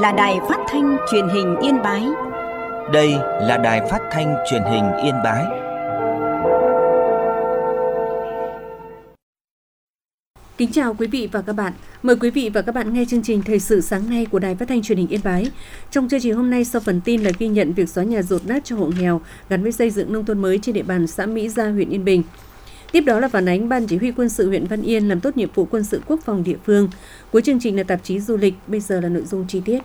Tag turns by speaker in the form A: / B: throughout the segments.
A: là đài phát thanh truyền hình Yên Bái.
B: Đây là đài phát thanh truyền hình Yên Bái.
C: Kính chào quý vị và các bạn. Mời quý vị và các bạn nghe chương trình Thời sự sáng nay của Đài Phát thanh Truyền hình Yên Bái. Trong chương trình hôm nay, sau phần tin là ghi nhận việc xóa nhà dột nát cho hộ nghèo gắn với xây dựng nông thôn mới trên địa bàn xã Mỹ Gia, huyện Yên Bình. Tiếp đó là phản ánh Ban Chỉ huy Quân sự huyện Văn Yên làm tốt nhiệm vụ quân sự quốc phòng địa phương. Cuối chương trình là tạp chí du lịch. Bây giờ là nội dung chi tiết.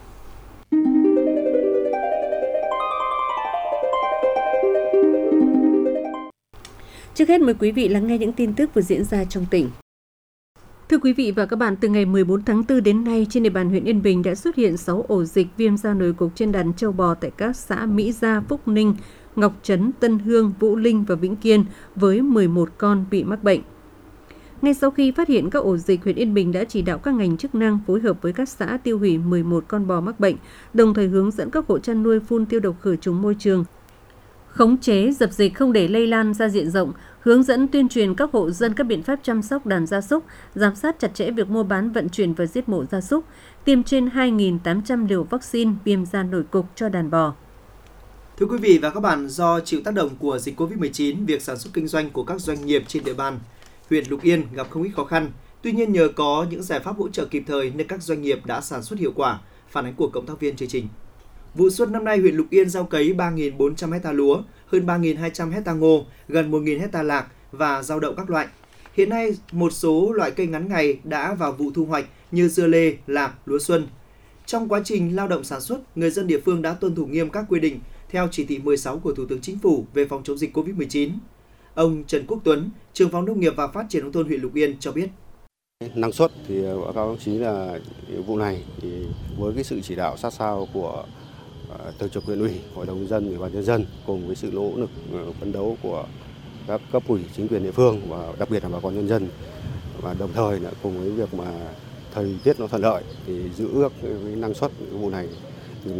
C: Trước hết mời quý vị lắng nghe những tin tức vừa diễn ra trong tỉnh. Thưa quý vị và các bạn, từ ngày 14 tháng 4 đến nay, trên địa bàn huyện Yên Bình đã xuất hiện 6 ổ dịch viêm da nổi cục trên đàn trâu bò tại các xã Mỹ Gia, Phúc Ninh, Ngọc Trấn, Tân Hương, Vũ Linh và Vĩnh Kiên với 11 con bị mắc bệnh. Ngay sau khi phát hiện các ổ dịch, huyện Yên Bình đã chỉ đạo các ngành chức năng phối hợp với các xã tiêu hủy 11 con bò mắc bệnh, đồng thời hướng dẫn các hộ chăn nuôi phun tiêu độc khử trùng môi trường, khống chế dập dịch không để lây lan ra diện rộng, hướng dẫn tuyên truyền các hộ dân các biện pháp chăm sóc đàn gia súc, giám sát chặt chẽ việc mua bán, vận chuyển và giết mổ gia súc, tiêm trên 2.800 liều vaccine viêm da nổi cục cho đàn bò.
D: Thưa quý vị và các bạn, do chịu tác động của dịch Covid-19, việc sản xuất kinh doanh của các doanh nghiệp trên địa bàn huyện Lục Yên gặp không ít khó khăn. Tuy nhiên, nhờ có những giải pháp hỗ trợ kịp thời nên các doanh nghiệp đã sản xuất hiệu quả. Phản ánh của cộng tác viên chương trình. Vụ xuân năm nay, huyện Lục Yên gieo cấy 3.400 ha lúa, hơn 3.200 ha ngô, gần 1.000 ha lạc và rau đậu các loại. Hiện nay, một số loại cây ngắn ngày đã vào vụ thu hoạch như dưa lê, lạc, lúa xuân. Trong quá trình lao động sản xuất, người dân địa phương đã tuân thủ nghiêm các quy định theo chỉ thị 16 của Thủ tướng Chính phủ về phòng chống dịch Covid-19. Ông Trần Quốc Tuấn, trưởng phòng nông nghiệp và phát triển nông thôn huyện Lục Yên cho biết.
E: Năng suất thì báo cáo đồng chí là vụ này thì với cái sự chỉ đạo sát sao của Thường trực huyện ủy, Hội đồng nhân dân, Ủy ban nhân dân cùng với sự nỗ lực phấn đấu của các cấp ủy, chính quyền địa phương và đặc biệt là bà con nhân dân, và đồng thời là cùng với việc mà thời tiết nó thuận lợi thì giữ ước cái năng suất vụ này từ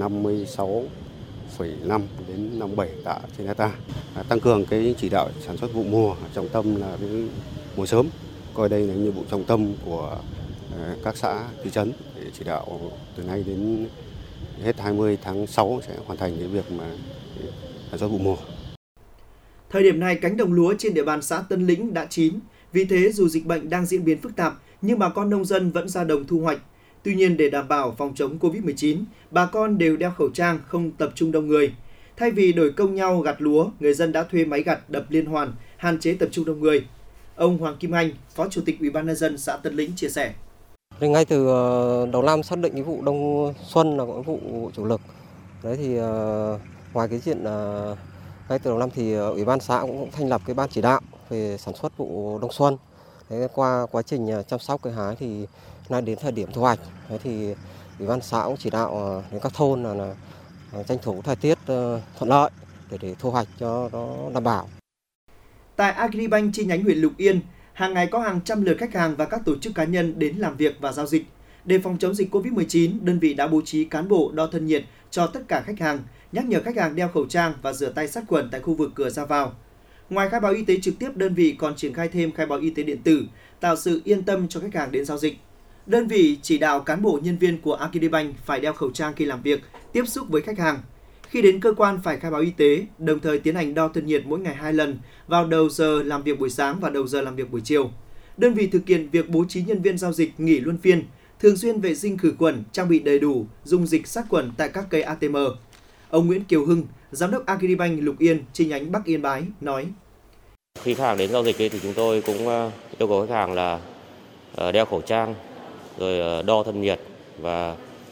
E: 56,5 đến 57 tạ trên hectare. Tăng cường cái chỉ đạo sản xuất vụ mùa, trọng tâm là cái mùa sớm, coi đây là nhiệm vụ trọng tâm của các xã, thị trấn để chỉ đạo từ nay đến hết 20 tháng 6 sẽ hoàn thành cái việc mà sản xuất vụ mùa.
D: Thời điểm này, cánh đồng lúa trên địa bàn xã Tân Lĩnh đã chín. Vì thế, dù dịch bệnh đang diễn biến phức tạp, nhưng bà con nông dân vẫn ra đồng thu hoạch. Tuy nhiên, để đảm bảo phòng chống Covid-19, bà con đều đeo khẩu trang, không tập trung đông người. Thay vì đổi công nhau gặt lúa, người dân đã thuê máy gặt đập liên hoàn, hạn chế tập trung đông người. Ông Hoàng Kim Anh, Phó Chủ tịch Ủy ban nhân dân xã Tân Lĩnh chia sẻ.
F: Ngay từ đầu năm xác định cái vụ đông xuân là cái vụ chủ lực. Đấy thì ngoài cái chuyện ngay từ đầu năm thì Ủy ban xã cũng thành lập cái ban chỉ đạo về sản xuất vụ đông xuân. Đấy, qua quá trình chăm sóc cây hái thì nay đến thời điểm thu hoạch, đấy thì Ủy ban xã cũng chỉ đạo đến các thôn là tranh thủ thời tiết thuận lợi để thu hoạch cho nó đảm bảo.
D: Tại Agribank chi nhánh huyện Lục Yên, hàng ngày có hàng trăm lượt khách hàng và các tổ chức cá nhân đến làm việc và giao dịch. Để phòng chống dịch Covid-19, đơn vị đã bố trí cán bộ đo thân nhiệt cho tất cả khách hàng, nhắc nhở khách hàng đeo khẩu trang và rửa tay sát khuẩn tại khu vực cửa ra vào. Ngoài khai báo y tế trực tiếp, đơn vị còn triển khai thêm khai báo y tế điện tử, tạo sự yên tâm cho khách hàng đến giao dịch. Đơn vị chỉ đạo cán bộ nhân viên của Agribank phải đeo khẩu trang khi làm việc, tiếp xúc với khách hàng. Khi đến cơ quan phải khai báo y tế, đồng thời tiến hành đo thân nhiệt mỗi ngày 2 lần vào đầu giờ làm việc buổi sáng và đầu giờ làm việc buổi chiều. Đơn vị thực hiện việc bố trí nhân viên giao dịch nghỉ luân phiên, thường xuyên vệ sinh khử khuẩn, trang bị đầy đủ dung dịch sát khuẩn tại các cây ATM. Ông Nguyễn Kiều Hưng, Giám đốc Agribank Lục Yên, chi nhánh Bắc Yên Bái, nói.
G: Khi khách hàng đến giao dịch thì chúng tôi cũng yêu cầu khách hàng là đeo khẩu trang, rồi đo thân nhiệt và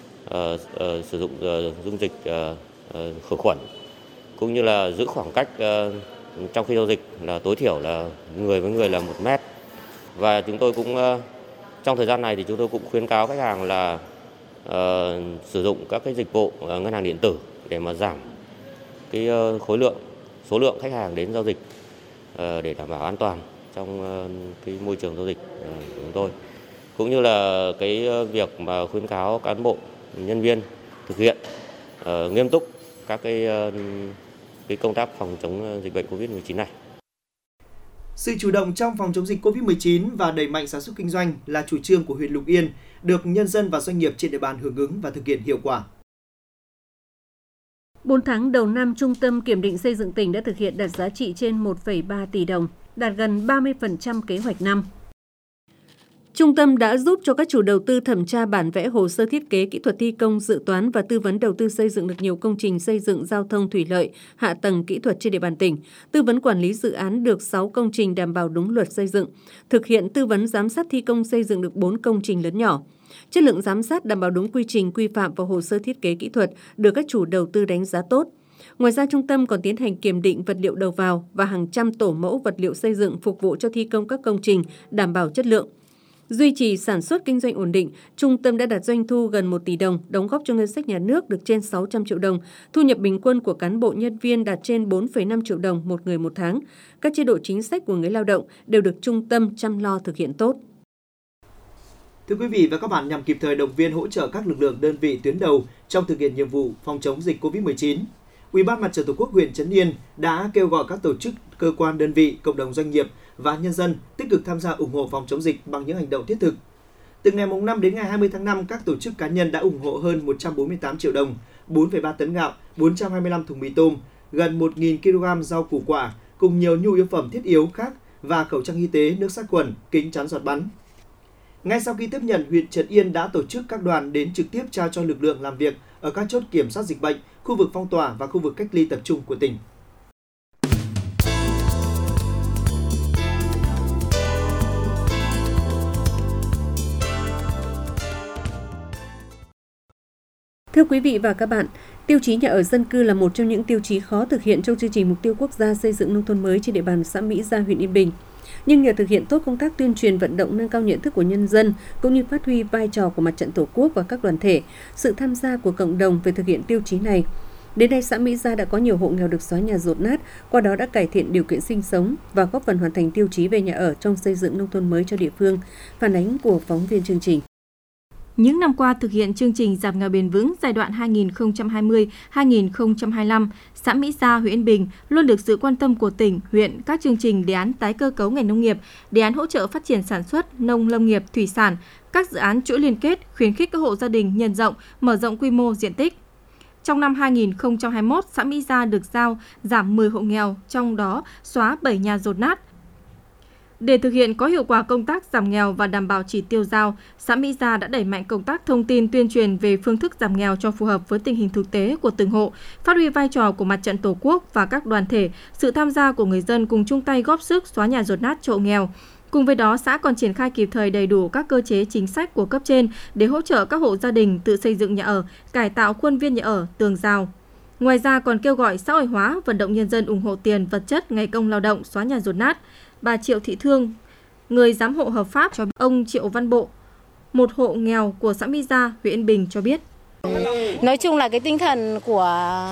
G: sử dụng dung dịch khử khuẩn, cũng như là giữ khoảng cách trong khi giao dịch là tối thiểu là người với người là 1 mét. Và chúng tôi cũng trong thời gian này thì chúng tôi cũng khuyến cáo khách hàng là sử dụng các cái dịch vụ ngân hàng điện tử để mà giảm cái số lượng khách hàng đến giao dịch để đảm bảo an toàn trong cái môi trường giao dịch của chúng tôi, cũng như là cái việc mà khuyến cáo cán bộ nhân viên thực hiện nghiêm túc các cái công tác phòng chống dịch bệnh Covid-19 này.
D: Sự chủ động trong phòng chống dịch Covid-19 và đẩy mạnh sản xuất kinh doanh là chủ trương của huyện Lục Yên, được nhân dân và doanh nghiệp trên địa bàn hưởng ứng và thực hiện hiệu quả.
C: 4 tháng đầu năm, Trung tâm Kiểm định Xây dựng tỉnh đã thực hiện đạt giá trị trên 1,3 tỷ đồng, đạt gần 30% kế hoạch năm. Trung tâm đã giúp cho các chủ đầu tư thẩm tra bản vẽ hồ sơ thiết kế kỹ thuật thi công, dự toán và tư vấn đầu tư xây dựng được nhiều công trình xây dựng giao thông thủy lợi, hạ tầng kỹ thuật trên địa bàn tỉnh, tư vấn quản lý dự án được 6 công trình đảm bảo đúng luật xây dựng, thực hiện tư vấn giám sát thi công xây dựng được 4 công trình lớn nhỏ. Chất lượng giám sát đảm bảo đúng quy trình, quy phạm và hồ sơ thiết kế kỹ thuật được các chủ đầu tư đánh giá tốt. Ngoài ra, trung tâm còn tiến hành kiểm định vật liệu đầu vào và hàng trăm tổ mẫu vật liệu xây dựng phục vụ cho thi công các công trình đảm bảo chất lượng. Duy trì sản xuất kinh doanh ổn định, trung tâm đã đạt doanh thu gần 1 tỷ đồng, đóng góp cho ngân sách nhà nước được trên 600 triệu đồng, thu nhập bình quân của cán bộ nhân viên đạt trên 4,5 triệu đồng một người một tháng. Các chế độ chính sách của người lao động đều được trung tâm chăm lo thực hiện tốt.
D: Thưa quý vị và các bạn, nhằm kịp thời động viên hỗ trợ các lực lượng đơn vị tuyến đầu trong thực hiện nhiệm vụ phòng chống dịch COVID-19, Ủy.ban.Mặt trận Tổ quốc huyện Trấn Yên đã kêu gọi các tổ chức, cơ quan, đơn vị, cộng đồng doanh nghiệp và nhân dân tích cực tham gia ủng hộ phòng chống dịch bằng những hành động thiết thực. Từ ngày 5 đến ngày 20 tháng 5, các tổ chức cá nhân đã ủng hộ hơn 148 triệu đồng, 4,3 tấn gạo, 425 thùng mì tôm, gần 1.000 kg rau củ quả cùng nhiều nhu yếu phẩm thiết yếu khác và khẩu trang y tế, nước sát khuẩn, kính chắn giọt bắn. Ngay sau khi tiếp nhận, huyện Trấn Yên đã tổ chức các đoàn đến trực tiếp trao cho lực lượng làm việc ở các chốt kiểm soát dịch bệnh, khu vực phong tỏa và khu vực cách ly tập trung của tỉnh.
C: Thưa quý vị và các bạn, tiêu chí nhà ở dân cư là một trong những tiêu chí khó thực hiện trong chương trình mục tiêu quốc gia xây dựng nông thôn mới trên địa bàn xã Mỹ Gia, huyện Yên Bình. Nhưng nhờ thực hiện tốt công tác tuyên truyền vận động nâng cao nhận thức của nhân dân cũng như phát huy vai trò của Mặt trận Tổ quốc và các đoàn thể, sự tham gia của cộng đồng về thực hiện tiêu chí này. Đến nay, xã Mỹ Gia đã có nhiều hộ nghèo được xóa nhà dột nát, qua đó đã cải thiện điều kiện sinh sống và góp phần hoàn thành tiêu chí về nhà ở trong xây dựng nông thôn mới cho địa phương. Phản ánh của phóng viên chương trình.
H: Những năm qua thực hiện chương trình giảm nghèo bền vững giai đoạn 2020-2025, xã Mỹ Gia, huyện Yên Bình luôn được sự quan tâm của tỉnh, huyện, các chương trình đề án tái cơ cấu ngành nông nghiệp, đề án hỗ trợ phát triển sản xuất, nông nghiệp, thủy sản, các dự án chuỗi liên kết, khuyến khích các hộ gia đình nhân rộng, mở rộng quy mô diện tích. Trong năm 2021, xã Mỹ Gia được giao giảm 10 hộ nghèo, trong đó xóa 7 nhà dột nát. Để thực hiện có hiệu quả công tác giảm nghèo và đảm bảo chỉ tiêu giao, xã Mỹ Gia đã đẩy mạnh công tác thông tin tuyên truyền về phương thức giảm nghèo cho phù hợp với tình hình thực tế của từng hộ, phát huy vai trò của Mặt trận Tổ quốc và các đoàn thể, sự tham gia của người dân cùng chung tay góp sức xóa nhà dột nát cho hộ nghèo. Cùng với đó, xã còn triển khai kịp thời đầy đủ các cơ chế chính sách của cấp trên để hỗ trợ các hộ gia đình tự xây dựng nhà ở, cải tạo khuôn viên nhà ở, tường rào. Ngoài ra còn kêu gọi xã hội hóa, vận động nhân dân ủng hộ tiền, vật chất, ngày công lao động xóa nhà dột nát. Bà Triệu Thị Thương, người giám hộ hợp pháp cho ông Triệu Văn Bộ, một hộ nghèo của xã Mỹ Gia, huyện Yên Bình cho biết.
I: Nói chung là cái tinh thần của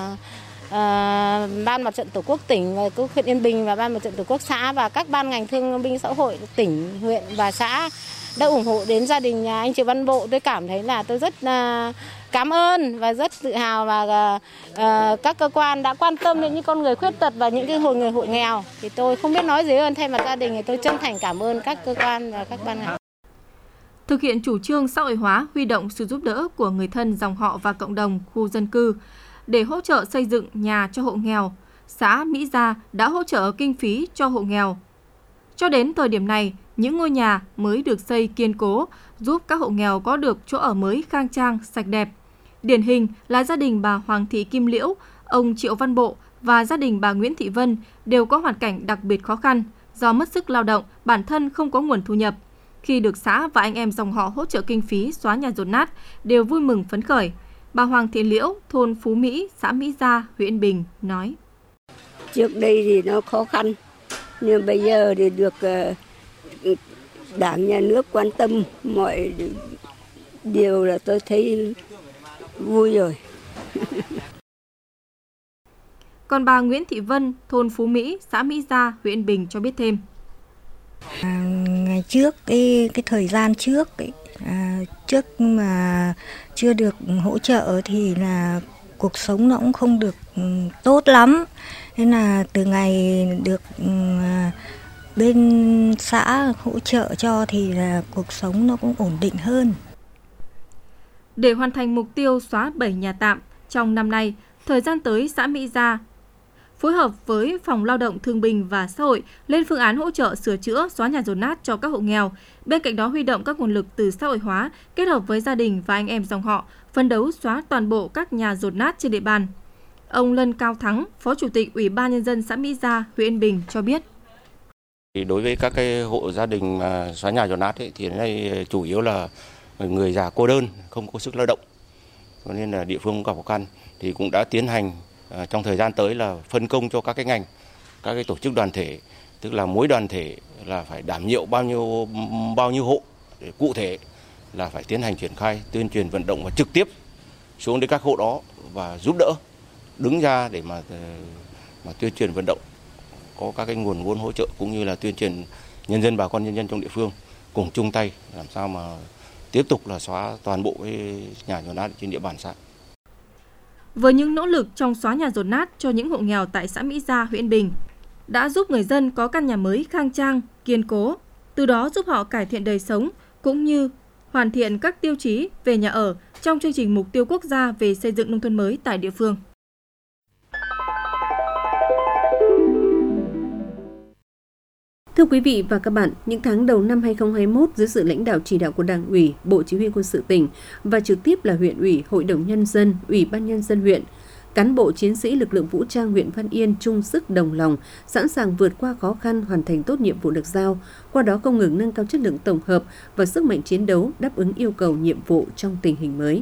I: Ban Mặt trận Tổ quốc tỉnh, huyện Yên Bình và Ban Mặt trận Tổ quốc xã và các ban ngành thương binh xã hội tỉnh, huyện và xã đã ủng hộ đến gia đình nhà anh Triệu Văn Bộ. Tôi cảm thấy là tôi rất cảm ơn và rất tự hào và các cơ quan đã quan tâm đến những con người khuyết tật và những người hộ nghèo. Thì tôi không biết nói gì hơn, thay mặt gia đình thì tôi chân thành cảm ơn các cơ quan và các ban ngành.
H: Thực hiện chủ trương xã hội hóa, huy động sự giúp đỡ của người thân, dòng họ và cộng đồng khu dân cư để hỗ trợ xây dựng nhà cho hộ nghèo, xã Mỹ Gia đã hỗ trợ kinh phí cho hộ nghèo. Cho đến thời điểm này, những ngôi nhà mới được xây kiên cố, giúp các hộ nghèo có được chỗ ở mới khang trang, sạch đẹp. Điển hình là gia đình bà Hoàng Thị Kim Liễu, ông Triệu Văn Bộ và gia đình bà Nguyễn Thị Vân đều có hoàn cảnh đặc biệt khó khăn do mất sức lao động, bản thân không có nguồn thu nhập. Khi được xã và anh em dòng họ hỗ trợ kinh phí xóa nhà dột nát, đều vui mừng phấn khởi. Bà Hoàng Thị Liễu, thôn Phú Mỹ, xã Mỹ Gia, huyện Yên Bình nói:
J: Trước đây thì nó khó khăn, nhưng bây giờ thì được Đảng, Nhà nước quan tâm mọi điều là tôi thấy vui rồi.
H: Còn bà Nguyễn Thị Vân, thôn Phú Mỹ, xã Mỹ Gia, huyện Yên Bình cho biết thêm.
K: Ngày trước, cái thời gian trước, trước mà chưa được hỗ trợ thì là cuộc sống nó cũng không được tốt lắm. Nên là từ ngày được bên xã hỗ trợ cho thì là cuộc sống nó cũng ổn định hơn.
H: Để hoàn thành mục tiêu xóa 7 nhà tạm trong năm nay, thời gian tới xã Mỹ Gia phối hợp với Phòng Lao động Thương binh và Xã hội lên phương án hỗ trợ sửa chữa, xóa nhà dột nát cho các hộ nghèo. Bên cạnh đó huy động các nguồn lực từ xã hội hóa, kết hợp với gia đình và anh em dòng họ, phấn đấu xóa toàn bộ các nhà dột nát trên địa bàn. Ông Lân Cao Thắng, Phó Chủ tịch Ủy ban Nhân dân xã Mỹ Gia, huyện Yên Bình cho biết.
G: Đối với các cái hộ gia đình mà xóa nhà dột nát thì đến nay chủ yếu là người già cô đơn, không có sức lao động, cho nên là địa phương cũng gặp khó khăn, thì cũng đã tiến hành trong thời gian tới là phân công cho các cái ngành, các cái tổ chức đoàn thể, tức là mỗi đoàn thể là phải đảm nhiệm bao nhiêu hộ, để cụ thể là phải tiến hành triển khai tuyên truyền vận động và trực tiếp xuống đến các hộ đó và giúp đỡ, đứng ra để mà tuyên truyền vận động, có các cái nguồn vốn hỗ trợ cũng như là tuyên truyền nhân dân, bà con nhân dân trong địa phương cùng chung tay làm sao mà tiếp tục là xóa toàn bộ cái nhà dột nát trên địa bàn xã.
H: Với những nỗ lực trong xóa nhà dột nát cho những hộ nghèo tại xã Mỹ Gia, huyện Yên Bình, đã giúp người dân có căn nhà mới khang trang, kiên cố, từ đó giúp họ cải thiện đời sống cũng như hoàn thiện các tiêu chí về nhà ở trong chương trình mục tiêu quốc gia về xây dựng nông thôn mới tại địa phương.
C: Thưa quý vị và các bạn, những tháng đầu năm 2021 dưới sự lãnh đạo chỉ đạo của Đảng ủy, Bộ Chỉ huy Quân sự tỉnh và trực tiếp là huyện ủy, Hội đồng Nhân dân, Ủy ban Nhân dân huyện, cán bộ chiến sĩ lực lượng vũ trang huyện Văn Yên chung sức đồng lòng, sẵn sàng vượt qua khó khăn, hoàn thành tốt nhiệm vụ được giao, qua đó không ngừng nâng cao chất lượng tổng hợp và sức mạnh chiến đấu đáp ứng yêu cầu nhiệm vụ trong tình hình mới.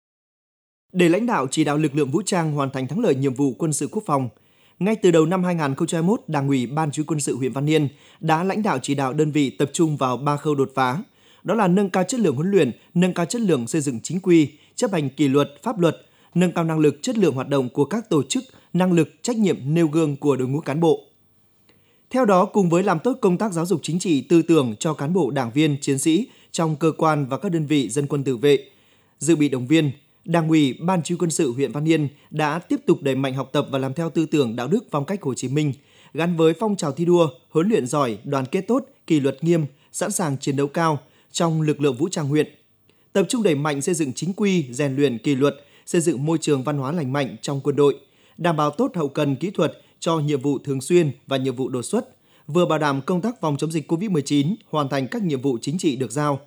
D: Để lãnh đạo chỉ đạo lực lượng vũ trang hoàn thành thắng lợi nhiệm vụ quân sự quốc phòng, ngay từ đầu năm 2021, Đảng ủy Ban Chỉ huy Quân sự huyện Văn Yên đã lãnh đạo chỉ đạo đơn vị tập trung vào 3 khâu đột phá. Đó là nâng cao chất lượng huấn luyện, nâng cao chất lượng xây dựng chính quy, chấp hành kỷ luật, pháp luật, nâng cao năng lực, chất lượng hoạt động của các tổ chức, năng lực, trách nhiệm nêu gương của đội ngũ cán bộ. Theo đó, cùng với làm tốt công tác giáo dục chính trị, tư tưởng cho cán bộ, đảng viên, chiến sĩ trong cơ quan và các đơn vị dân quân tự vệ, dự bị động viên, Đảng ủy Ban Chỉ huy Quân sự huyện Văn Yên đã tiếp tục đẩy mạnh học tập và làm theo tư tưởng đạo đức phong cách Hồ Chí Minh, gắn với phong trào thi đua, huấn luyện giỏi, đoàn kết tốt, kỷ luật nghiêm, sẵn sàng chiến đấu cao trong lực lượng vũ trang huyện. Tập trung đẩy mạnh xây dựng chính quy, rèn luyện kỷ luật, xây dựng môi trường văn hóa lành mạnh trong quân đội, đảm bảo tốt hậu cần kỹ thuật cho nhiệm vụ thường xuyên và nhiệm vụ đột xuất, vừa bảo đảm công tác phòng chống dịch COVID-19, hoàn thành các nhiệm vụ chính trị được giao.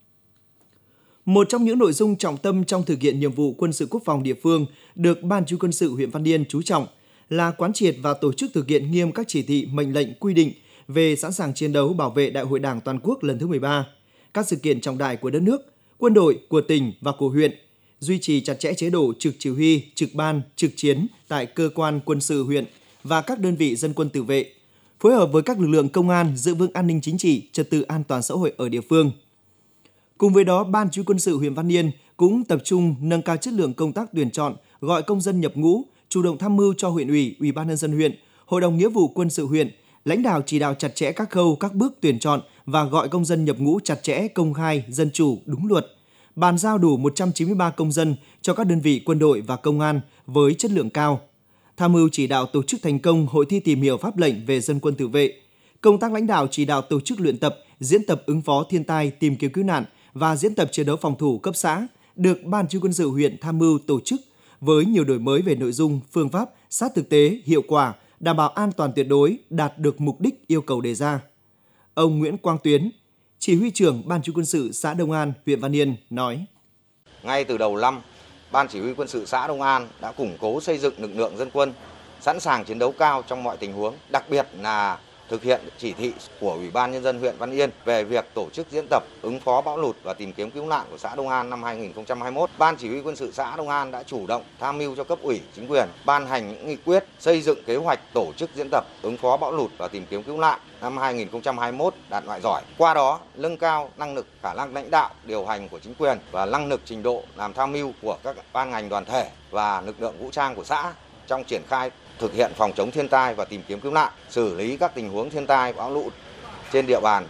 D: Một trong những nội dung trọng tâm trong thực hiện nhiệm vụ quân sự quốc phòng địa phương được Ban Chỉ huy Quân sự huyện Văn Yên chú trọng là quán triệt và tổ chức thực hiện nghiêm các chỉ thị, mệnh lệnh, quy định về sẵn sàng chiến đấu bảo vệ Đại hội Đảng toàn quốc lần thứ 13, các sự kiện trọng đại của đất nước, quân đội, của tỉnh và của huyện, duy trì chặt chẽ chế độ trực chỉ huy, trực ban, trực chiến tại cơ quan quân sự huyện và các đơn vị dân quân tự vệ, phối hợp với các lực lượng công an giữ vững an ninh chính trị, trật tự an toàn xã hội ở địa phương. Cùng với đó, Ban Chỉ huy Quân sự huyện Văn Yên cũng tập trung nâng cao chất lượng công tác tuyển chọn, gọi công dân nhập ngũ, chủ động tham mưu cho huyện ủy, Ủy ban nhân dân huyện, Hội đồng Nghĩa vụ Quân sự huyện, lãnh đạo chỉ đạo chặt chẽ các khâu, các bước tuyển chọn và gọi công dân nhập ngũ chặt chẽ, công khai, dân chủ, đúng luật. Bàn giao đủ 193 công dân cho các đơn vị quân đội và công an với chất lượng cao. Tham mưu chỉ đạo tổ chức thành công hội thi tìm hiểu pháp lệnh về dân quân tự vệ. Công tác lãnh đạo chỉ đạo tổ chức luyện tập, diễn tập ứng phó thiên tai, tìm kiếm cứu nạn và diễn tập chiến đấu phòng thủ cấp xã được Ban Chỉ huy Quân sự huyện tham mưu tổ chức với nhiều đổi mới về nội dung, phương pháp, sát thực tế, hiệu quả, đảm bảo an toàn tuyệt đối, đạt được mục đích yêu cầu đề ra. Ông Nguyễn Quang Tuyến, Chỉ huy trưởng Ban Chỉ huy Quân sự xã Đông An, huyện Văn Yên nói:
L: Ngay từ đầu năm, Ban Chỉ huy Quân sự xã Đông An đã củng cố xây dựng lực lượng dân quân, sẵn sàng chiến đấu cao trong mọi tình huống, đặc biệt là thực hiện chỉ thị của Ủy ban Nhân dân huyện Văn Yên về việc tổ chức diễn tập ứng phó bão lụt và tìm kiếm cứu nạn của xã Đông An năm 2021. Ban Chỉ huy Quân sự xã Đông An đã chủ động tham mưu cho cấp ủy, chính quyền ban hành những nghị quyết, xây dựng kế hoạch tổ chức diễn tập ứng phó bão lụt và tìm kiếm cứu nạn năm 2021 đạt loại giỏi. Qua đó, nâng cao năng lực, khả năng lãnh đạo, điều hành của chính quyền và năng lực trình độ làm tham mưu của các ban ngành đoàn thể và lực lượng vũ trang của xã trong triển khai thực hiện phòng chống thiên tai và tìm kiếm cứu nạn, xử lý các tình huống thiên tai, bão lụt trên địa bàn.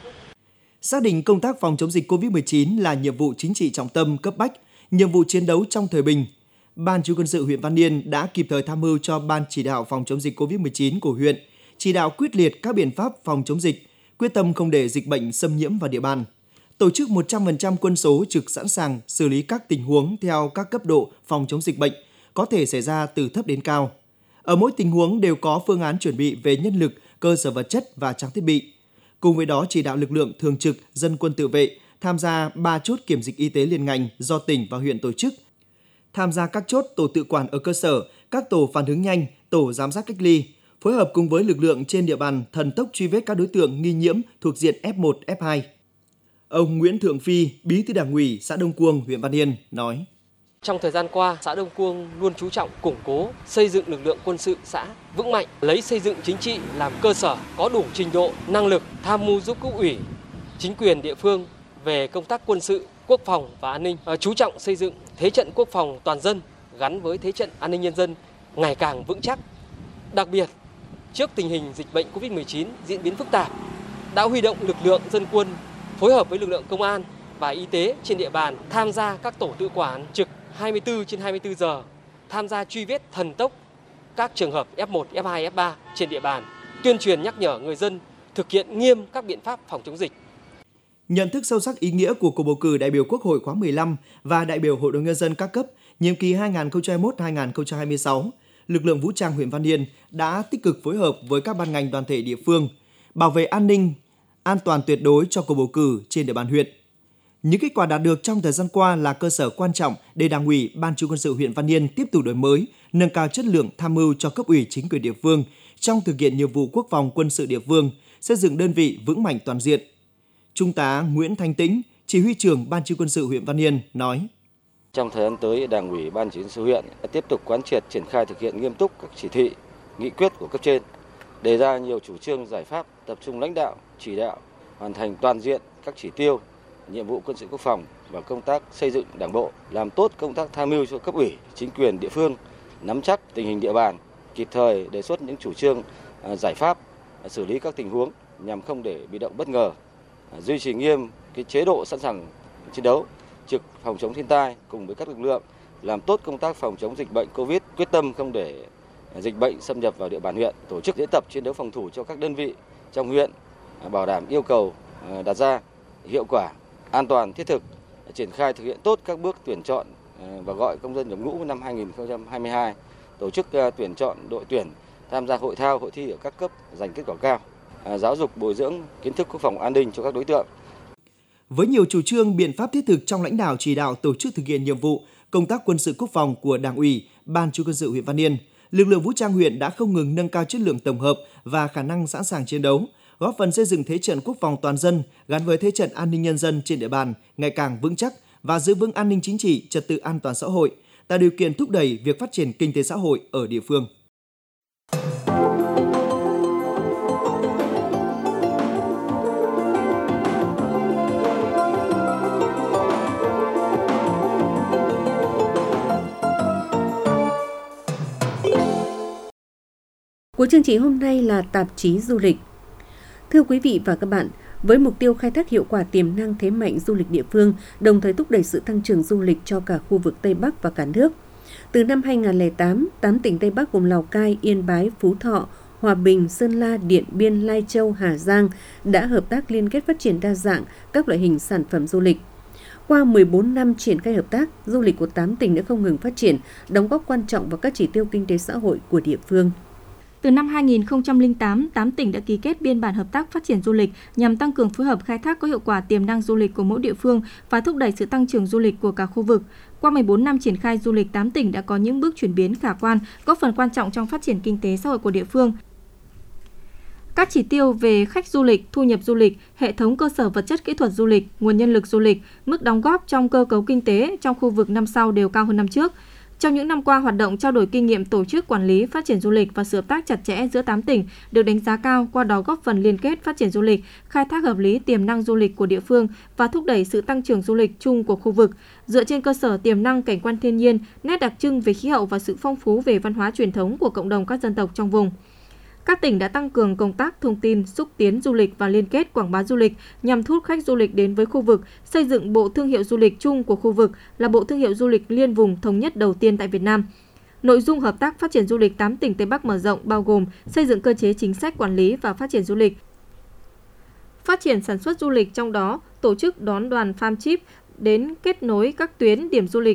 D: Xác định công tác phòng chống dịch COVID-19 là nhiệm vụ chính trị trọng tâm cấp bách, nhiệm vụ chiến đấu trong thời bình. Ban Chỉ huy Quân sự huyện Văn Yên đã kịp thời tham mưu cho Ban chỉ đạo phòng chống dịch COVID-19 của huyện, chỉ đạo quyết liệt các biện pháp phòng chống dịch, quyết tâm không để dịch bệnh xâm nhiễm vào địa bàn. Tổ chức 100% quân số trực sẵn sàng xử lý các tình huống theo các cấp độ phòng chống dịch bệnh, có thể xảy ra từ thấp đến cao. Ở mỗi tình huống đều có phương án chuẩn bị về nhân lực, cơ sở vật chất và trang thiết bị. Cùng với đó chỉ đạo lực lượng thường trực, dân quân tự vệ tham gia 3 chốt kiểm dịch y tế liên ngành do tỉnh và huyện tổ chức. Tham gia các chốt tổ tự quản ở cơ sở, các tổ phản ứng nhanh, tổ giám sát cách ly, phối hợp cùng với lực lượng trên địa bàn thần tốc truy vết các đối tượng nghi nhiễm thuộc diện F1, F2. Ông Nguyễn Thượng Phi, Bí thư Đảng ủy xã Đông Cuông, huyện Văn Yên nói:
M: Trong thời gian qua, xã Đông Cuông luôn chú trọng củng cố, xây dựng lực lượng quân sự xã vững mạnh, lấy xây dựng chính trị làm cơ sở, có đủ trình độ, năng lực tham mưu giúp cấp ủy, chính quyền địa phương về công tác quân sự, quốc phòng và an ninh, chú trọng xây dựng thế trận quốc phòng toàn dân gắn với thế trận an ninh nhân dân ngày càng vững chắc. Đặc biệt, trước tình hình dịch bệnh COVID-19 diễn biến phức tạp, đã huy động lực lượng dân quân phối hợp với lực lượng công an và y tế trên địa bàn tham gia các tổ tự quản trực 24/24 giờ, tham gia truy vết thần tốc các trường hợp F1, F2, F3 trên địa bàn, tuyên truyền nhắc nhở người dân thực hiện nghiêm các biện pháp phòng chống dịch.
D: Nhận thức sâu sắc ý nghĩa của cuộc bầu cử đại biểu Quốc hội khóa 15 và đại biểu Hội đồng Nhân dân các cấp nhiệm kỳ 2021-2026, lực lượng vũ trang huyện Văn Yên đã tích cực phối hợp với các ban ngành đoàn thể địa phương, bảo vệ an ninh, an toàn tuyệt đối cho cuộc bầu cử trên địa bàn huyện. Những kết quả đạt được trong thời gian qua là cơ sở quan trọng để Đảng ủy, Ban Chỉ huy quân sự huyện Văn Yên tiếp tục đổi mới, nâng cao chất lượng tham mưu cho cấp ủy chính quyền địa phương trong thực hiện nhiệm vụ quốc phòng quân sự địa phương, xây dựng đơn vị vững mạnh toàn diện. Trung tá Nguyễn Thanh Tĩnh, Chỉ huy trưởng Ban Chỉ huy quân sự huyện Văn Yên nói:
N: Trong thời gian tới, Đảng ủy, Ban Chỉ huy quân sự huyện tiếp tục quán triệt triển khai thực hiện nghiêm túc các chỉ thị, nghị quyết của cấp trên, đề ra nhiều chủ trương giải pháp, tập trung lãnh đạo, chỉ đạo hoàn thành toàn diện các chỉ tiêu, nhiệm vụ quân sự quốc phòng và công tác xây dựng Đảng bộ, làm tốt công tác tham mưu cho cấp ủy, chính quyền địa phương, nắm chắc tình hình địa bàn, kịp thời đề xuất những chủ trương, giải pháp, xử lý các tình huống nhằm không để bị động bất ngờ, duy trì nghiêm cái chế độ sẵn sàng chiến đấu, trực phòng chống thiên tai cùng với các lực lượng, làm tốt công tác phòng chống dịch bệnh Covid, quyết tâm không để dịch bệnh xâm nhập vào địa bàn huyện, tổ chức diễn tập chiến đấu phòng thủ cho các đơn vị trong huyện, bảo đảm yêu cầu đặt ra hiệu quả, an toàn, thiết thực, triển khai thực hiện tốt các bước tuyển chọn và gọi công dân nhập ngũ năm 2022, tổ chức tuyển chọn đội tuyển tham gia hội thao, hội thi ở các cấp giành kết quả cao, giáo dục bồi dưỡng kiến thức quốc phòng an ninh cho các đối tượng.
D: Với nhiều chủ trương, biện pháp thiết thực trong lãnh đạo chỉ đạo tổ chức thực hiện nhiệm vụ công tác quân sự quốc phòng của Đảng ủy, Ban Chỉ huy quân sự huyện Văn Yên, lực lượng vũ trang huyện đã không ngừng nâng cao chất lượng tổng hợp và khả năng sẵn sàng chiến đấu, góp phần xây dựng thế trận quốc phòng toàn dân gắn với thế trận an ninh nhân dân trên địa bàn ngày càng vững chắc và giữ vững an ninh chính trị, trật tự an toàn xã hội, tạo điều kiện thúc đẩy việc phát triển kinh tế xã hội ở địa phương.
C: Của chương trình hôm nay là tạp chí du lịch. Thưa quý vị và các bạn, với mục tiêu khai thác hiệu quả tiềm năng thế mạnh du lịch địa phương, đồng thời thúc đẩy sự tăng trưởng du lịch cho cả khu vực Tây Bắc và cả nước. Từ năm 2008, 8 tỉnh Tây Bắc gồm Lào Cai, Yên Bái, Phú Thọ, Hòa Bình, Sơn La, Điện Biên, Lai Châu, Hà Giang đã hợp tác liên kết phát triển đa dạng các loại hình sản phẩm du lịch. Qua 14 năm triển khai hợp tác, du lịch của 8 tỉnh đã không ngừng phát triển, đóng góp quan trọng vào các chỉ tiêu kinh tế xã hội của địa phương.
H: Từ năm 2008, 8 tỉnh đã ký kết biên bản hợp tác phát triển du lịch nhằm tăng cường phối hợp khai thác có hiệu quả tiềm năng du lịch của mỗi địa phương và thúc đẩy sự tăng trưởng du lịch của cả khu vực. Qua 14 năm triển khai du lịch, 8 tỉnh đã có những bước chuyển biến khả quan, góp phần quan trọng trong phát triển kinh tế xã hội của địa phương. Các chỉ tiêu về khách du lịch, thu nhập du lịch, hệ thống cơ sở vật chất kỹ thuật du lịch, nguồn nhân lực du lịch, mức đóng góp trong cơ cấu kinh tế trong khu vực năm sau đều cao hơn năm trước. Trong những năm qua, hoạt động trao đổi kinh nghiệm tổ chức quản lý phát triển du lịch và sự hợp tác chặt chẽ giữa 8 tỉnh được đánh giá cao, qua đó góp phần liên kết phát triển du lịch, khai thác hợp lý tiềm năng du lịch của địa phương và thúc đẩy sự tăng trưởng du lịch chung của khu vực, dựa trên cơ sở tiềm năng cảnh quan thiên nhiên, nét đặc trưng về khí hậu và sự phong phú về văn hóa truyền thống của cộng đồng các dân tộc trong vùng. Các tỉnh đã tăng cường công tác thông tin, xúc tiến du lịch và liên kết quảng bá du lịch nhằm thu hút khách du lịch đến với khu vực, xây dựng bộ thương hiệu du lịch chung của khu vực là bộ thương hiệu du lịch liên vùng thống nhất đầu tiên tại Việt Nam. Nội dung hợp tác phát triển du lịch 8 tỉnh Tây Bắc mở rộng bao gồm xây dựng cơ chế chính sách quản lý và phát triển du lịch, phát triển sản xuất du lịch, trong đó tổ chức đón đoàn farm trip đến kết nối các tuyến điểm du lịch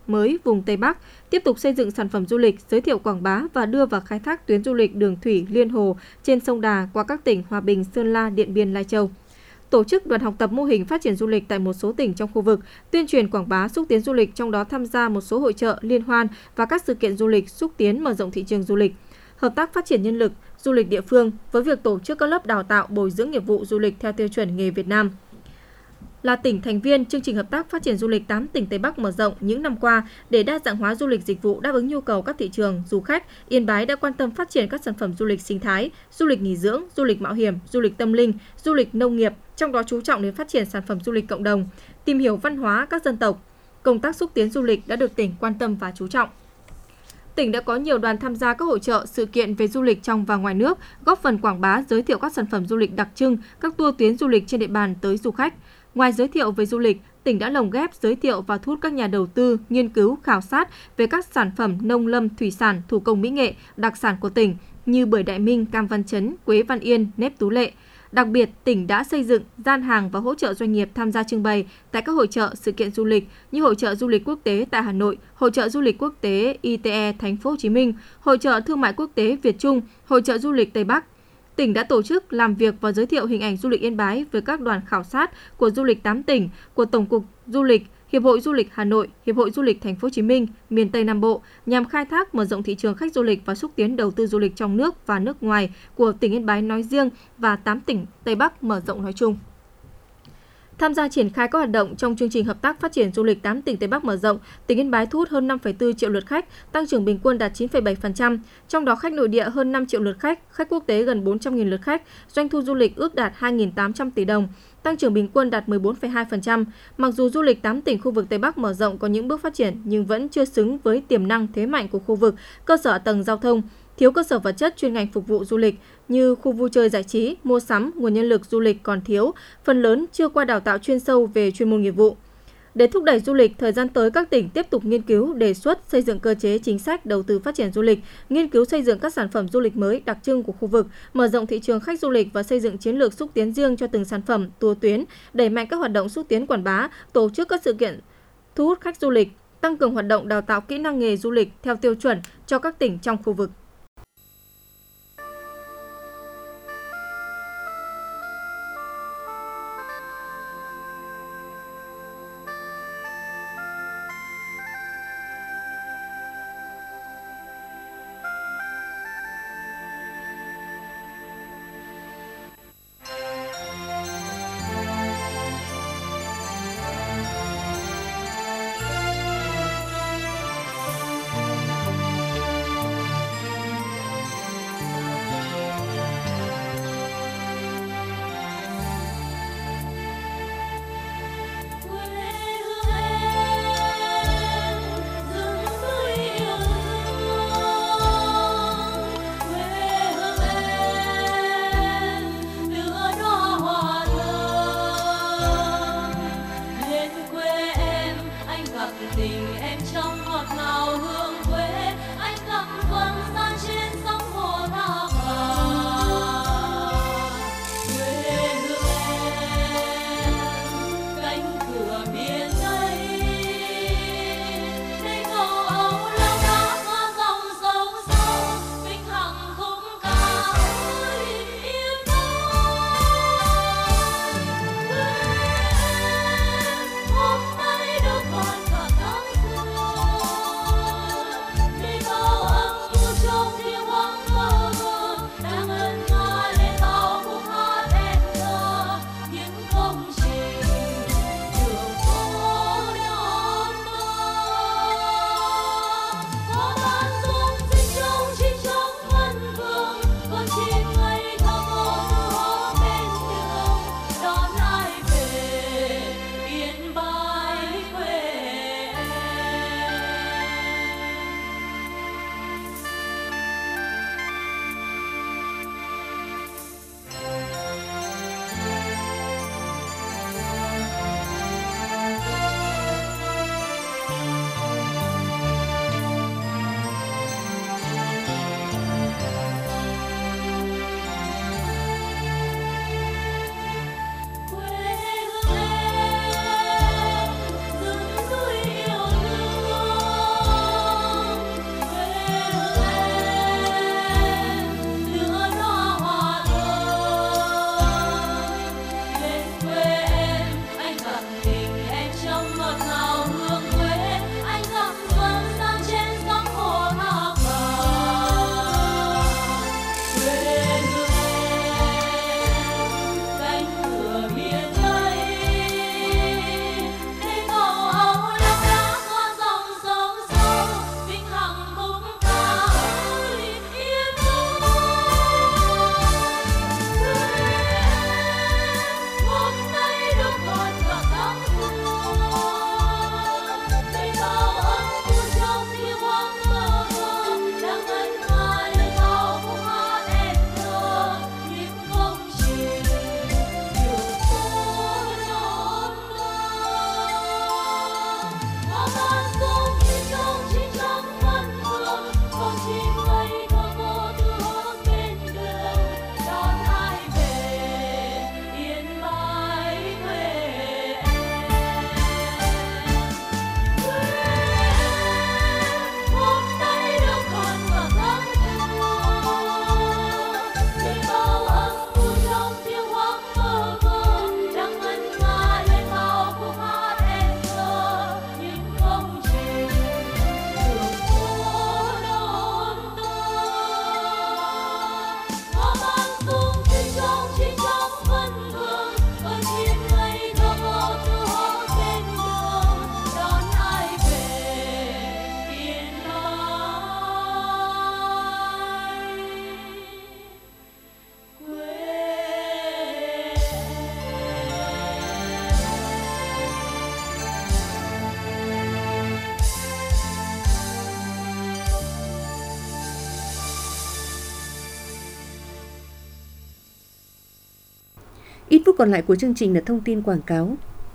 H: mới vùng Tây Bắc, tiếp tục xây dựng sản phẩm du lịch, giới thiệu quảng bá và đưa vào khai thác tuyến du lịch đường thủy liên hồ trên sông Đà qua các tỉnh Hòa Bình, Sơn La, Điện Biên, Lai Châu. Tổ chức đoàn học tập mô hình phát triển du lịch tại một số tỉnh trong khu vực, tuyên truyền quảng bá xúc tiến du lịch, trong đó tham gia một số hội chợ, liên hoan và các sự kiện du lịch xúc tiến mở rộng thị trường du lịch. Hợp tác phát triển nhân lực du lịch địa phương với việc tổ chức các lớp đào tạo bồi dưỡng nghiệp vụ du lịch theo tiêu chuẩn nghề Việt Nam. Là tỉnh thành viên chương trình hợp tác phát triển du lịch 8 tỉnh Tây Bắc mở rộng những năm qua để đa dạng hóa du lịch dịch vụ đáp ứng nhu cầu các thị trường du khách, Yên Bái đã quan tâm phát triển các sản phẩm du lịch sinh thái, du lịch nghỉ dưỡng, du lịch mạo hiểm, du lịch tâm linh, du lịch nông nghiệp, trong đó chú trọng đến phát triển sản phẩm du lịch cộng đồng, tìm hiểu văn hóa các dân tộc. Công tác xúc tiến du lịch đã được tỉnh quan tâm và chú trọng. Tỉnh đã có nhiều đoàn tham gia các hội chợ, sự kiện về du lịch trong và ngoài nước, góp phần quảng bá, giới thiệu các sản phẩm du lịch đặc trưng, các tour tuyến du lịch trên địa bàn tới du khách. Ngoài giới thiệu về du lịch, tỉnh đã lồng ghép giới thiệu và thu hút các nhà đầu tư, nghiên cứu, khảo sát về các sản phẩm nông lâm, thủy sản, thủ công mỹ nghệ, đặc sản của tỉnh như bưởi Đại Minh, cam Văn Chấn, quế Văn Yên, nếp Tú Lệ. Đặc biệt, tỉnh đã xây dựng, gian hàng và hỗ trợ doanh nghiệp tham gia trưng bày tại các hội chợ, sự kiện du lịch như Hội chợ Du lịch Quốc tế tại Hà Nội, Hội chợ Du lịch Quốc tế ITE Thành phố Hồ Chí Minh, Hội chợ Thương mại Quốc tế Việt Trung, Hội chợ Du lịch Tây Bắc. Tỉnh đã tổ chức làm việc và giới thiệu hình ảnh du lịch Yên Bái với các đoàn khảo sát của du lịch 8 tỉnh, của Tổng cục Du lịch, Hiệp hội Du lịch Hà Nội, Hiệp hội Du lịch Thành phố Hồ Chí Minh, miền Tây Nam Bộ nhằm khai thác mở rộng thị trường khách du lịch và xúc tiến đầu tư du lịch trong nước và nước ngoài của tỉnh Yên Bái nói riêng và 8 tỉnh Tây Bắc mở rộng nói chung. Tham gia triển khai các hoạt động trong chương trình hợp tác phát triển du lịch 8 tỉnh Tây Bắc mở rộng, tỉnh Yên Bái thu hút hơn 5,4 triệu lượt khách, tăng trưởng bình quân đạt 9,7%, trong đó khách nội địa hơn 5 triệu lượt khách, khách quốc tế gần 400.000 lượt khách, doanh thu du lịch ước đạt 2.800 tỷ đồng, tăng trưởng bình quân đạt 14,2%. Mặc dù du lịch 8 tỉnh khu vực Tây Bắc mở rộng có những bước phát triển nhưng vẫn chưa xứng với tiềm năng thế mạnh của khu vực, cơ sở hạ tầng giao thông, thiếu cơ sở vật chất chuyên ngành phục vụ du lịch như khu vui chơi giải trí, mua sắm, nguồn nhân lực du lịch còn thiếu, phần lớn chưa qua đào tạo chuyên sâu về chuyên môn nghiệp vụ. Để thúc đẩy du lịch, thời gian tới các tỉnh tiếp tục nghiên cứu, đề xuất xây dựng cơ chế chính sách đầu tư phát triển du lịch, nghiên cứu xây dựng các sản phẩm du lịch mới đặc trưng của khu vực, mở rộng thị trường khách du lịch và xây dựng chiến lược xúc tiến riêng cho từng sản phẩm, tour tuyến, đẩy mạnh các hoạt động xúc tiến quảng bá, tổ chức các sự kiện thu hút khách du lịch, tăng cường hoạt động đào tạo kỹ năng nghề du lịch theo tiêu chuẩn cho các tỉnh trong khu vực.
C: Ít phút còn lại của chương trình là thông tin quảng cáo.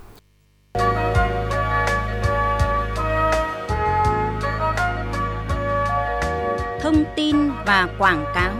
A: Thông tin và quảng cáo.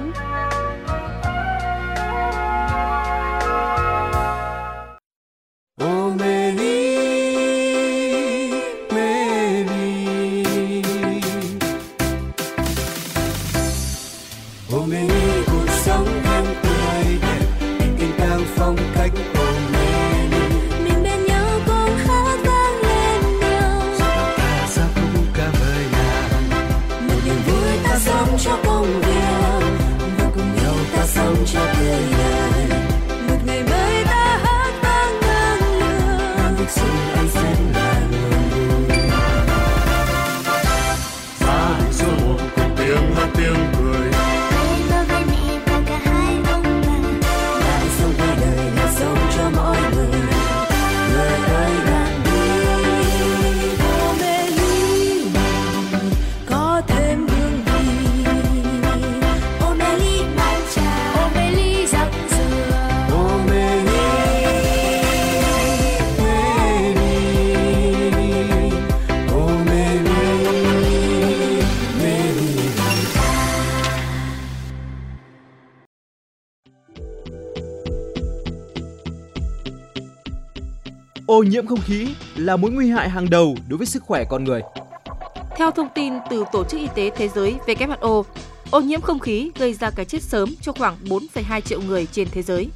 O: Ô nhiễm không khí là mối nguy hại hàng đầu đối với sức khỏe con người.
H: Theo thông tin từ Tổ chức Y tế Thế giới WHO, ô nhiễm không khí gây ra cái chết sớm cho khoảng 4,2 triệu người trên thế giới.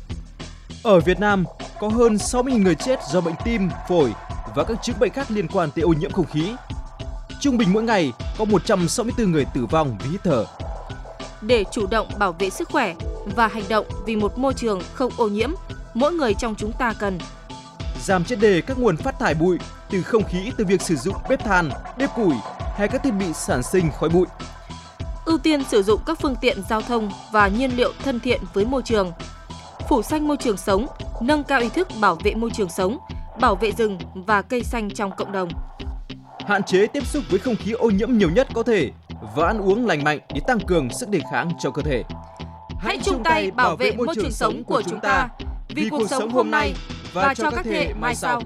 O: Ở Việt Nam, có hơn 60.000 người chết do bệnh tim, phổi và các chứng bệnh khác liên quan tới ô nhiễm không khí. Trung bình mỗi ngày có 164 người tử vong vì hít thở.
H: Để chủ động bảo vệ sức khỏe và hành động vì một môi trường không ô nhiễm, mỗi người trong chúng ta cần
O: giảm triệt để các nguồn phát thải bụi từ không khí từ việc sử dụng bếp than, bếp củi hay các thiết bị sản sinh khói bụi.
H: Ưu tiên sử dụng các phương tiện giao thông và nhiên liệu thân thiện với môi trường. Phủ xanh môi trường sống, nâng cao ý thức bảo vệ môi trường sống, bảo vệ rừng và cây xanh trong cộng đồng.
O: Hạn chế tiếp xúc với không khí ô nhiễm nhiều nhất có thể và ăn uống lành mạnh để tăng cường sức đề kháng cho cơ thể.
H: Hãy chung tay bảo vệ môi trường sống của chúng ta vì cuộc sống hôm nay và cho các thế hệ mai sau.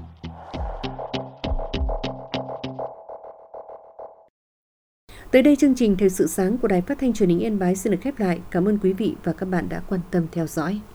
C: Tới đây chương trình Thời sự sáng của Đài Phát thanh Truyền hình Yên Bái xin được khép lại. Cảm ơn quý vị và các bạn đã quan tâm theo dõi.